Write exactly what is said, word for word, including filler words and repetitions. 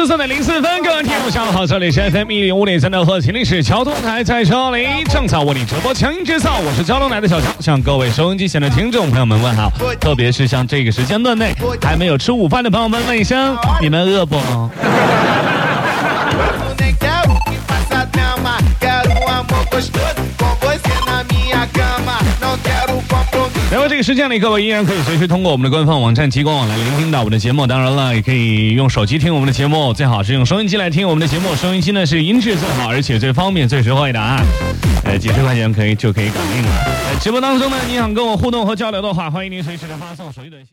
十三点零四分，各位听众下午好，这里是 F M 一零五点三的和秦岭市交通台，在这里正在为你直播强音制造，我是交通台的小强，向各位收音机前的听众朋友们问好，特别是像这个时间段内还没有吃午饭的朋友们问一声，你们饿不？然后这个时间里，各位依然可以随时通过我们的官方网站极光网来聆听到我们的节目。当然了，也可以用手机听我们的节目，最好是用收音机来听我们的节目。收音机呢是音质最好，而且最方便、最实惠的啊！呃，几十块钱可以就可以搞定了。呃，直播当中呢，你想跟我互动和交流的话，欢迎您随时的发送手机短信。